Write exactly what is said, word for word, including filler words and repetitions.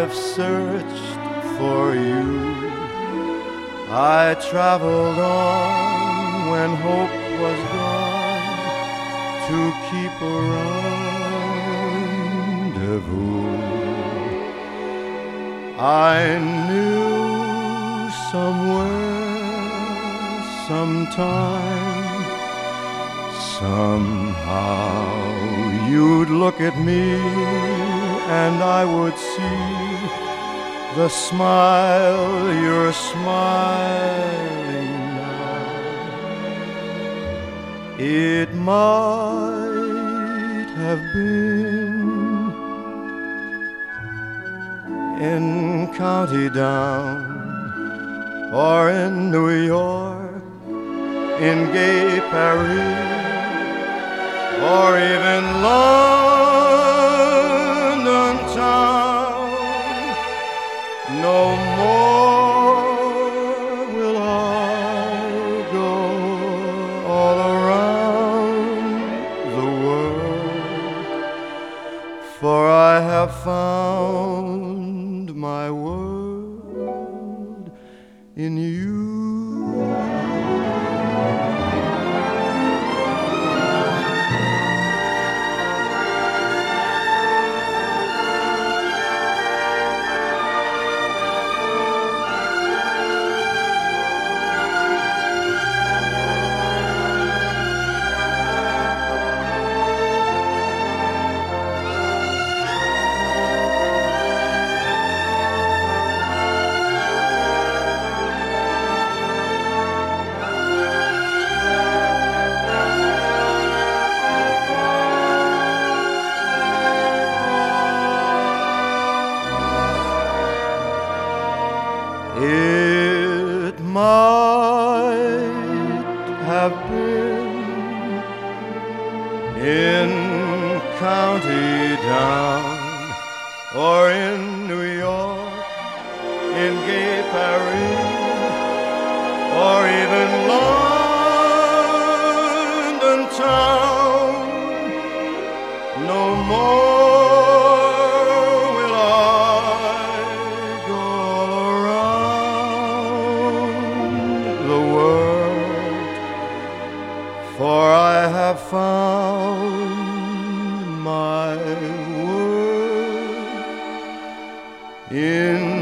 I've searched for you. I traveled on when hope was gone to keep a rendezvous. I knew somewhere, sometime, somehow you'd look at me and I would see the smile you're smiling now. It might have been in County Down or in New York, in gay Paris, or even London town. No more will I go all around the world, for I have found my world in you. It might have been in County Down or in New York, in gay Paris, or even London town. No more for I have found my world in